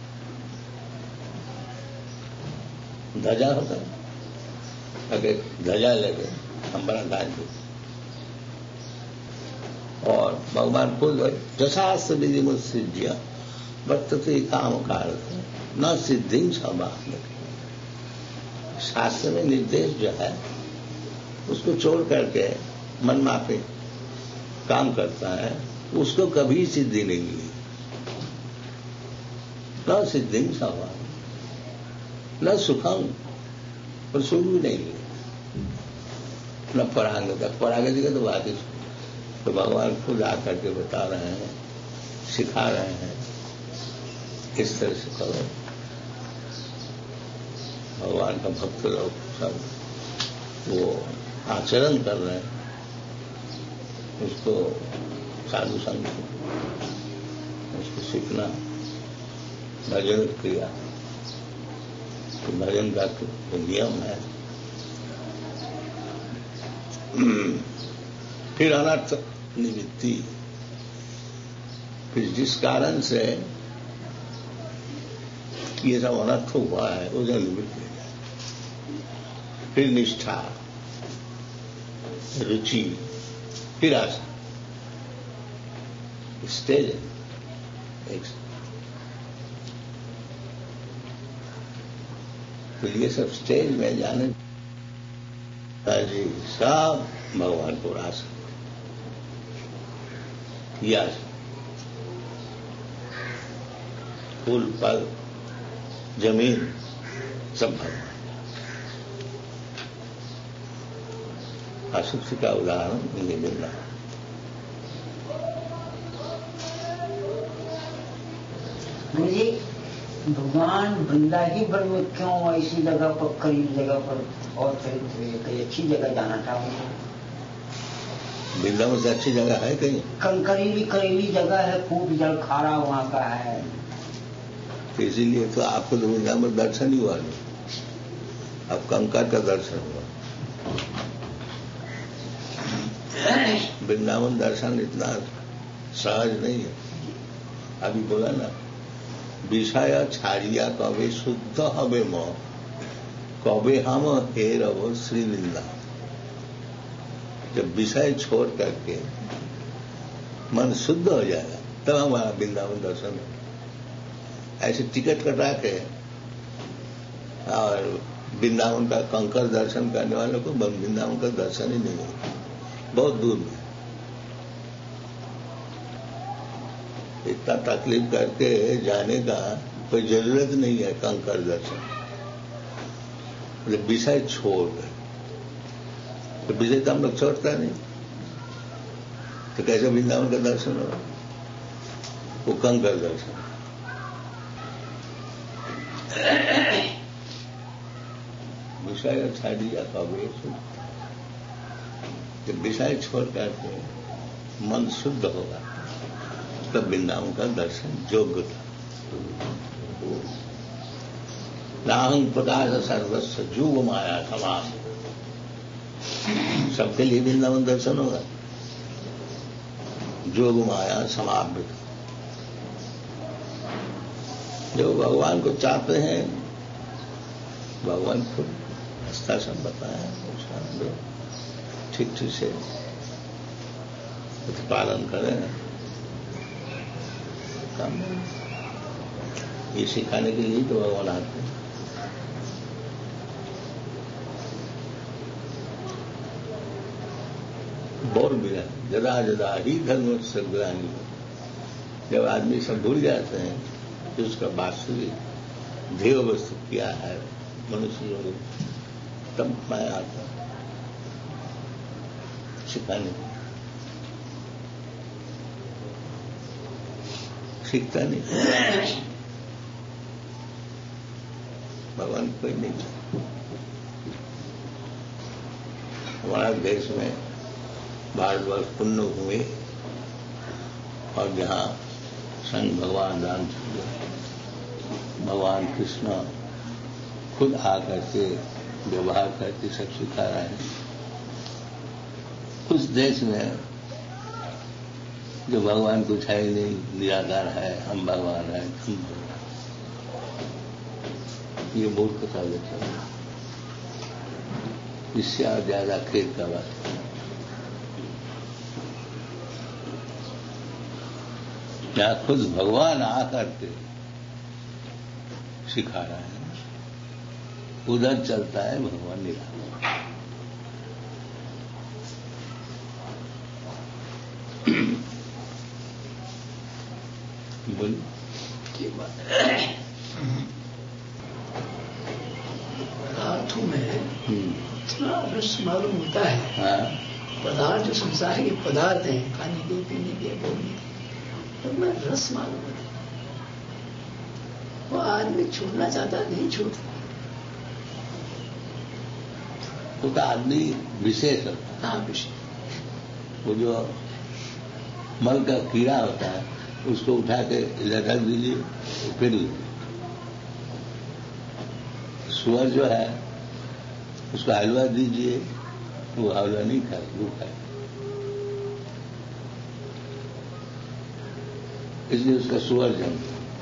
ध्वजा होता है, अगर ध्वजा लगे हम बड़ा धार्मिक। और भगवान खुद जशास्त्र विधि मुझ सिद्धिया वर्तते काम कारक न सिद्धि समाप्त। शास्त्र में निर्देश जो है उसको छोड़ करके मनमाफी काम करता है, उसको कभी सिद्धि नहीं मिली। न सिद्धि समाप्त न सुखम, और सुख भी नहीं मिली, न परागति। परागति का तो बात ही। तो भगवान खुद आकर के बता रहे हैं, सिखा रहे हैं, इस तरह से करो। भगवान का भक्त लोग सब वो आचरण कर रहे हैं, उसको साधु संग उसको सीखना भजन क्रिया, तो भजन का नियम है। फिर अनर्थ निवृत्ति, फिर जिस कारण से ये सब अनर्थ हुआ है वो जो निवृत्ति हो जाए। फिर निष्ठा, रुचि, फिर आशा, स्टेज एक। तो ये सब स्टेज में जाने जी सब भगवान को रास किया, फूल फल जमीन सब भगवान। असुख का उदाहरण ये मिल रहा है। जी भगवान वृंदावन में क्यों ऐसी जगह पर, करीब जगह पर, और कहीं अच्छी जगह जाना था उनको? वृंदावन से अच्छी जगह है कहीं? करीबी जगह है, खूब जल खारा वहां का है। तो इसीलिए तो आपको तो वृंदावन दर्शन ही हुआ नहीं, अब कंकर का दर्शन हुआ। वृंदावन दर्शन इतना सहज नहीं है। अभी बोला ना, विषय छाड़िया कवे शुद्ध हवे मोह, कवे हम हे रवो श्री वृंदावन। जब विषय छोड़ करके मन शुद्ध हो जाएगा तब हमारा वृंदावन दर्शन है। ऐसे टिकट कटा के और वृंदावन का कंकर दर्शन करने वालों को वृंदावन का दर्शन ही नहीं होता, बहुत दूर में। इतना तकलीफ करके जाने का कोई जरूरत नहीं है कंकर दर्शन। मतलब विषय छोड़ गए तो विषय तो हम लोग छोड़ता नहीं, तो कैसे वृंदावन का दर्शन होगा? वो कंकर दर्शन। विषय छाड़िया कवे, जब विषय छोड़ करके मन शुद्ध होगा तब वृंदावन का दर्शन योग्य था। नाहं प्रकाश सर्वस्व जुग माया समान, सबके लिए वृंदावन दर्शन होगा। जोग माया समाप्त, जो भगवान को चाहते हैं भगवान खुद रास्ता सब बताया, उसका ठीक ठीक से पालन करें। ये सिखाने के लिए तो भगवान आते हैं। बोल मिला जदा जदा ही धर्म से ग्लानि, जब आदमी सब भूल जाते हैं कि उसका वास्तविक ध्येय वस्तु क्या है मनुष्य लोग, तब मैं आता सिखाने। सीखता नहीं भगवान कोई नहीं। हमारा देश में भारतवर्ष पुण्य हुए और जहाँ संत भगवान रामचंद्र, भगवान कृष्ण खुद आकर के व्यवहार करके सब सिखा रहे हैं। उस देश में जो भगवान कुछ है ही नहीं, निराकार है, हम भगवान है, तुम भगवान, ये मूर्खता लेता है। इससे और ज्यादा खेद का बात है। यहाँ खुद भगवान आकर के सिखा रहा है, उधर चलता है भगवान निराकार। की बात पदार्थों में इतना रस मालूम होता है। हाँ। पदार्थ जो संसार के पदार्थ हैं, खाने के, पीने के, बोलने के, उनमें रस मालूम होता है। वो आदमी छोड़ना चाहता नहीं छोड़ता। तो आदमी विशेष होता है। हाँ, विशेष। वो जो मल का कीड़ा होता है उसको उठा के इधर रख दीजिए, फिर सुअर जो है उसको हलवा दीजिए, वो हलवा नहीं खाए, वो खाए। इसलिए उसका सुअर जन्म।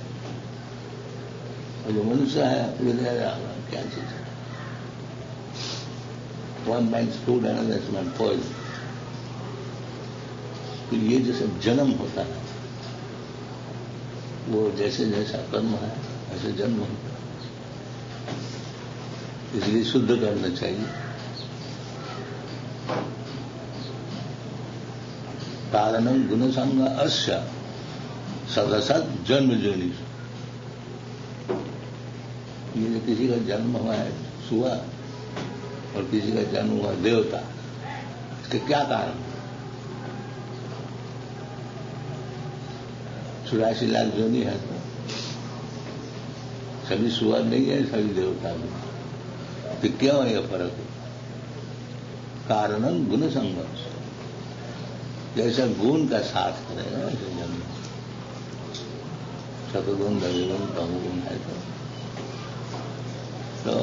और जो मनुष्य है वो क्या चीज है? One man's food another man poison. तो ये जैसे जन्म होता है, वो जैसे जैसा कर्म है ऐसे जन्म होता है। इसलिए शुद्ध करना चाहिए। कारणम गुणसंग अस्य सदसत जन्म जोनि। ये जो किसी का जन्म हुआ है सुअर और किसी का जन्म हुआ देवता, इसके क्या कारण? 84 लाख जोनि है, तो सभी सुअर नहीं है, सभी देवता नहीं। तो क्यों यह फर्क है? कारणम गुण संघर्ष। जैसा गुण का साथ करेगा ऐसे जन्म। सतगुण रजगुण तमगुण है तो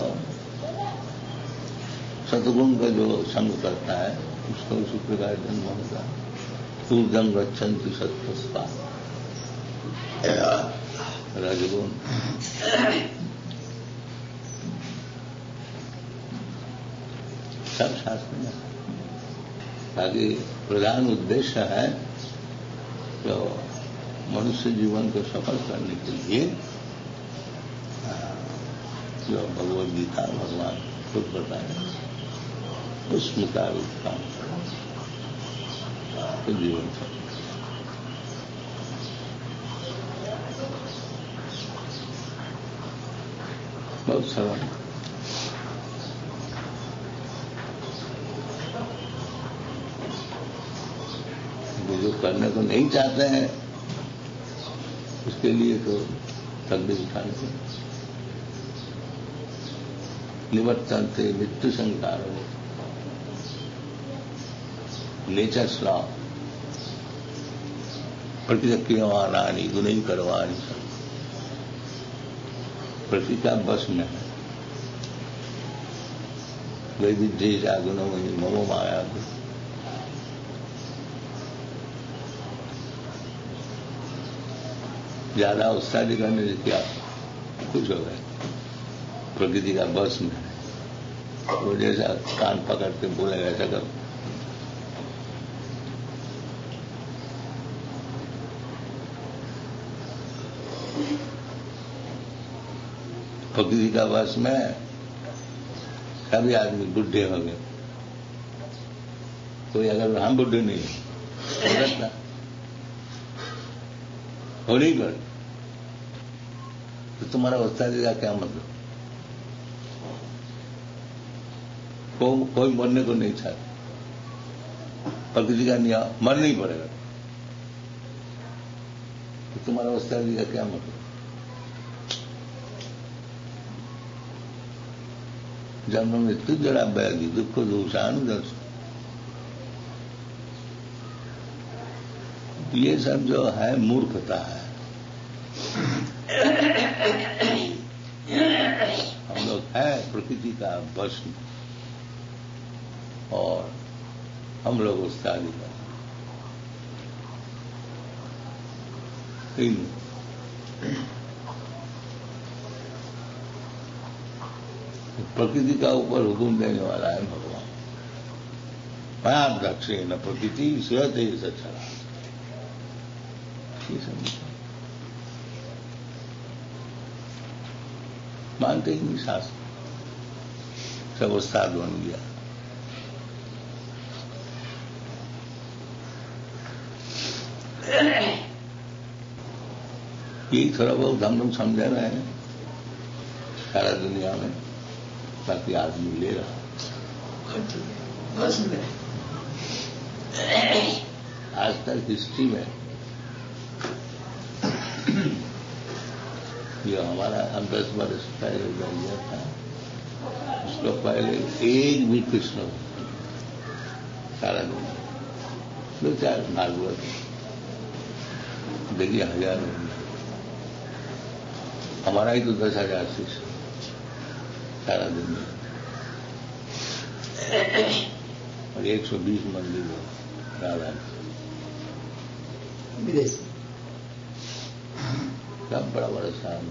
सतगुण का जो संग करता है उसका उसी प्रकार जन्म होता है। ऊर्जम गच्छन्ति सत्वस्ता। रजगुण सब शास्त्र में। बाकी प्रधान उद्देश्य है तो मनुष्य जीवन को सफल करने के लिए जो भगवद गीता भगवान खुद बताए उस मुताबिक काम तो जीवन सफल। बहुत सरल। जो करने को नहीं चाहते हैं उसके लिए तो तकलीफ उठाने को। निवर्तन्ते मृत्यु संकारो नेचर्स लॉ। प्रतिक्रियमानानि गुणैः कर्माणि प्रकृति का बस में है। वैविध्य जागुणमयि मम माया। ज्यादा उत्साह दिखाने से क्या कुछ हो गए, प्रकृति का बस में है। वो जैसा कान पकड़ के बोलेगा ऐसा करो। प्रकृति का बस में सभी आदमी बुढ़े हो गए। कोई अगर हम बुढ़े नहीं हो सकता, हो नहीं कर तो तुम्हारा उस्तादी का क्या मतलब? कोई मरने को नहीं चाहता, प्रकृति का नियम मरना ही पड़ेगा। तो तुम्हारा उस्तादी का क्या मतलब? जन्म मृत्यु जरा व्याधि दुख दोषानुदर्श, ये सब जो है मूर्खता है। हम लोग है प्रकृति का वश और हम लोग उसका अधिकार। प्रकृति का ऊपर हुकुम देने वाला है भगवान। भयान दक्षिण प्रकृति स्वते सचरा। मानते ही नहीं शास्त्र, सब उस्ताद बन गया। यही थोड़ा बहुत हम लोग समझ रहे हैं सारा दुनिया में, बाकी आदमी ले रहा। आज तक हिस्ट्री में जो हमारा हम 10 वर्ष पहले गया था, उसको पहले एक भी कृष्ण सारा दुनिया 2-4 भागवत देखिए 1000 हमारा ही तो 10,000 शिष्य। सारा दिन में। और 120 मंदिर है राधा विदेश सब बड़ा बड़ा स्थान,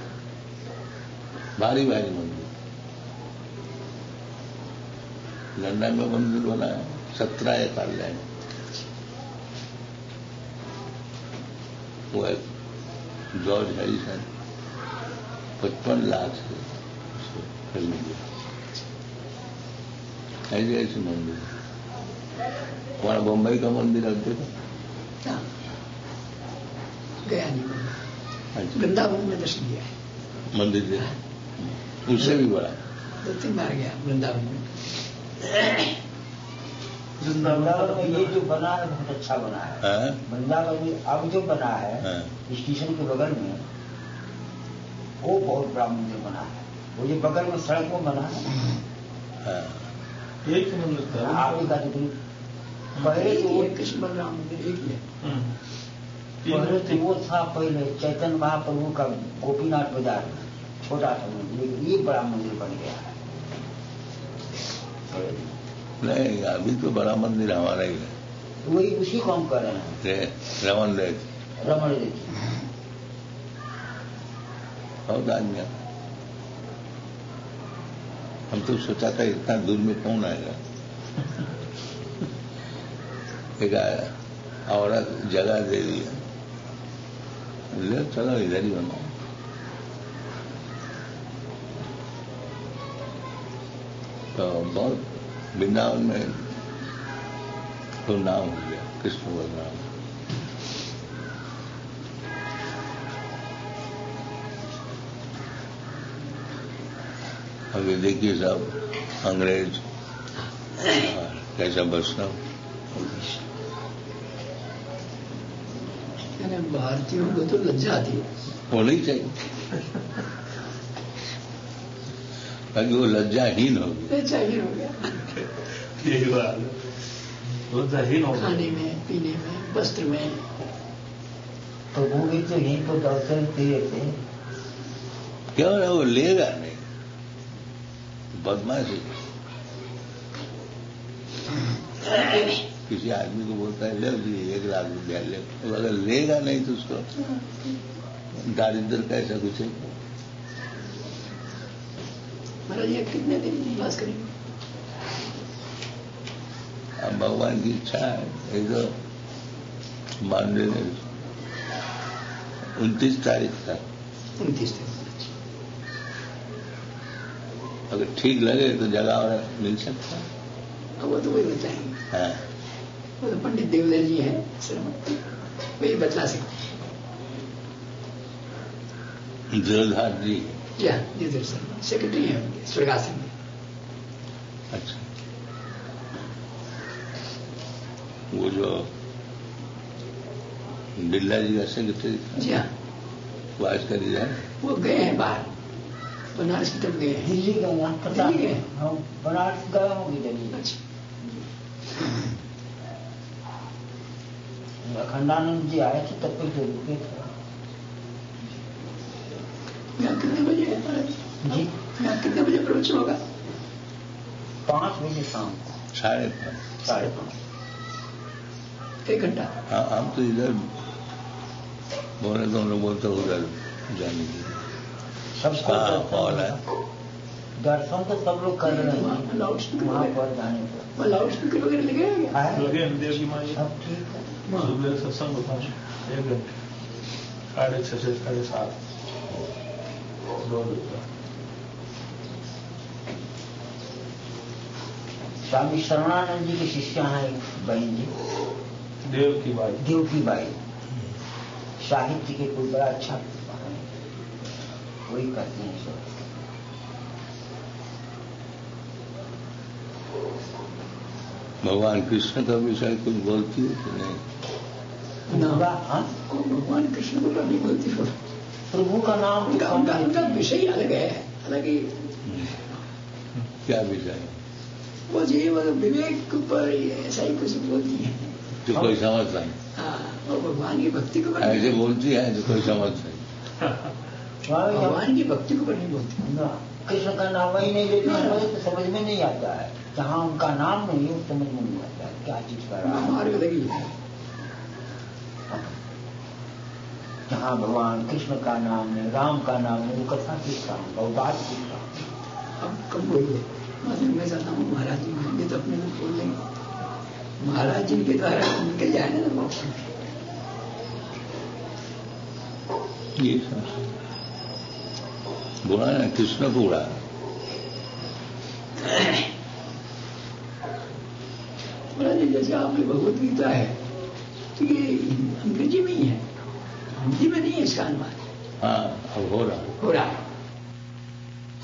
भारी भारी मंदिर। लंदन में मंदिर बना है 17 एकड़ लैंड, वो एक जॉर्ज हैरिसन 55 लाख से खरीद लिया। ऐसे ऐसे मंदिर। वहां बम्बई का मंदिर अब देखो, गया नहीं, वृंदावन में दर्शन किया है मंदिर देखो, उससे भी बड़ा 2-3 बार गया वृंदावन में। वृंदावन में ये जो बना है बहुत अच्छा बना है। वृंदावन में अब जो बना है स्टेशन के बगल में, वो बहुत बड़ा मंदिर बना है। वो जो बगल में सड़क में बना है एक मंदिर था आगे का जो पहले तो वो कृष्ण बलराम मंदिर एक ही है। पहले तो वो था, पहले चैतन्य महाप्रभु का गोपीनाथ बाजार में छोटा था मंदिर, ये बड़ा मंदिर बन गया है। नहीं, अभी तो बड़ा मंदिर हमारा ही है, वही उसी को हम कर रहे हैं, रमन देव बहुत आदमी। हम तो सोचा था इतना दूर में कौन आएगा। एक औरत जगह दे दिया, ले चलो इधर ही बनाओ। तो बहुत वृंदावन में तो नाम हो गया कृष्ण बलराम। अभी देखिए सब अंग्रेज कैसा वैष्णव। भारतीयों को तो लज्जा आती है, होनी चाहिए, ताकि वो लज्जाहीन होगी। लज्जाहीन हो गया यही बात है, लज्जाहीन हो गया खाने में, पीने में, वस्त्र में। तो वो भी तो यहीं पर दर्शन किए थे। क्यों ना, वो लेगा नहीं, बदमाशी। किसी आदमी को बोलता है ले जी 1 लाख रुपया ले, तो अगर लेगा नहीं तो उसको दारिद्र कैसा कुछ है। महाराज ये कितने दिन निवास करेंगे? अब भगवान की इच्छा है, एक तो मान लेंगे 29 तारीख तक। 29 तारीख। अगर ठीक लगे तो जगह और मिल सकता है। अब वो तो वही बताएंगे। हाँ, वो तो पंडित देवदर जी हैं, वही बतला सकते हैं। जोरदार जी। क्या देवदर शर्मा सेक्रेटरी हैं उनके स्वर्गासन में। अच्छा, वो जो बिरला जी का सेक्रेटरी था, जी हाँ, वो आजकल इधर वो गए हैं बाहर, बनारस की तरफ गए हैं। दिल्ली गए, दिल्ली गए? हम बनारस गए होंगे दिल्ली। अच्छा, अखंडानंद जी आए थे तब तक रुके थे। यहाँ कितने बजे है महाराज जी, यहाँ कितने बजे प्रवचन होगा? 5 बजे शाम को, 5:30। 5:30। 1 घंटा। हाँ, हम तो इधर बोले तो हम लोग बोलते उधर जाने के लिए। सबको हॉल है, दर्शन तो सब लोग कर रहे हैं लाउड स्पीकर वहां वगैरह पर जाने पर। वहाँ लाउड स्पीकर वगैरह लगे हैं क्या? है? लगे हैं देव की माँ जी। सब ठीक है। सुबह सत्संग होता है 1 घंटे, 6:30 से 7:30 2 बजे। स्वामी शरणानंद जी की शिष्या हैं बहन जी, देव की बाई। देव की बाई, साहित्य के कोई बड़ा अच्छा है, वही करते हैं सब। भगवान कृष्ण का विषय कुछ बोलती है कि नहीं? पूरा, हाँ? भगवान कृष्ण को नहीं बोलती हो। प्रभु का नाम उनका विषय अलग है, हालांकि क्या विषय? वो जी वो विवेक के ऊपर ऐसा ही कुछ बोलती है। जो कोई समझता नहीं, हाँ, वो भगवान की भक्ति को ऐसे बोलती है जो कोई समझता नहीं। भगवान की भक्ति को नहीं बोलते ना, कृष्ण का नाम ही नहीं लेते हैं तो समझ में नहीं आता है। जहाँ उनका नाम नहीं है समझ में नहीं आता है क्या चीज कर रहा है। मार्ग लगी है। जहाँ भगवान कृष्ण का नाम है, राम का नाम है, वो कथा किसका है, बात किसका है। अब कब बोलिए, मैं चाहता हूँ महाराज जी ये तो अपने को बोल देंगे, महाराज जी के द्वारा निकल जाए ना मोक्ष। ये बोला ना कृष्ण को उड़ा। महाराज जैसे आपकी भगवत गीता है तो ये अंग्रेजी में ही है, हिंदी में नहीं है इसका अनुवाद। हाँ अब हो रहा हो रहा है।